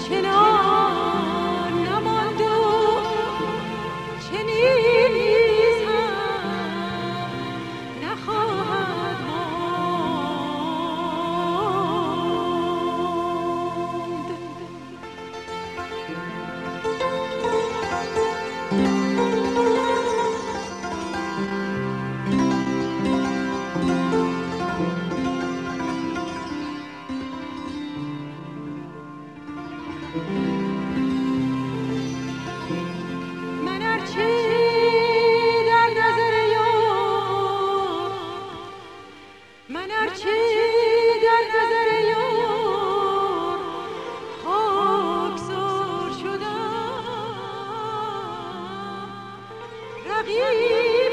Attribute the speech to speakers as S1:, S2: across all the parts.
S1: کنار نماند و چنین نیز هم نخواهد ماند. من هرچی در نظر یار، من هرچی در نظر یار خاکسار شدم، رقیب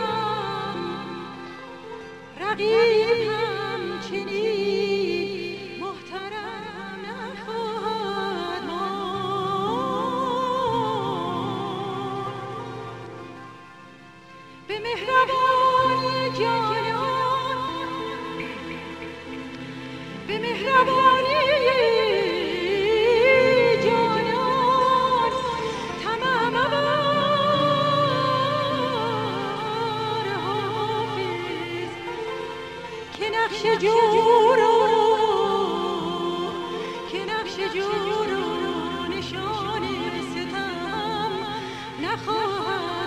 S1: هم چنین محترم نخواهد ماند. به مهربانی جانان، به مهربانی جانان تمام بار حافظ که نقش جور و نشان ستم نخواهد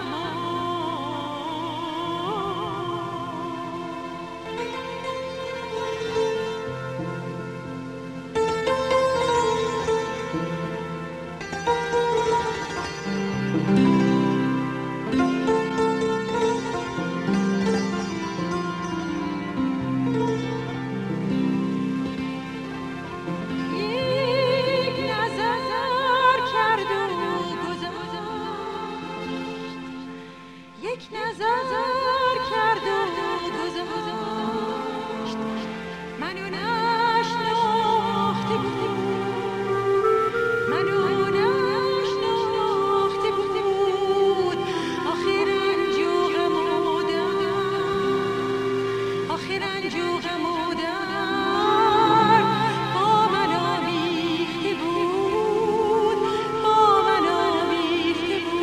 S1: یک نظر کرد و گذاشت، منو نشناخته بود، منو نشناخته بود. آخر رنج و غم و درد، آخر رنج و غم و درد با من آمیخته بود، با من آمیخته بود.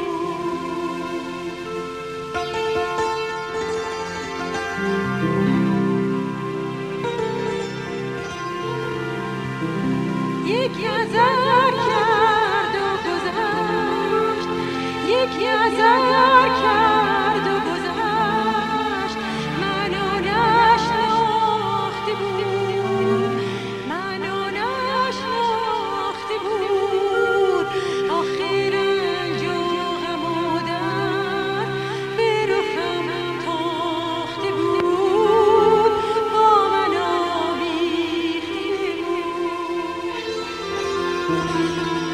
S1: یک نظر کرد و گذشت، یک نظر کرد و گذشت، منو نشناخته بود، منو نشناخته بود. آخر رنج و غم و درد به رخم تاخته بود، با من آمیخته بود.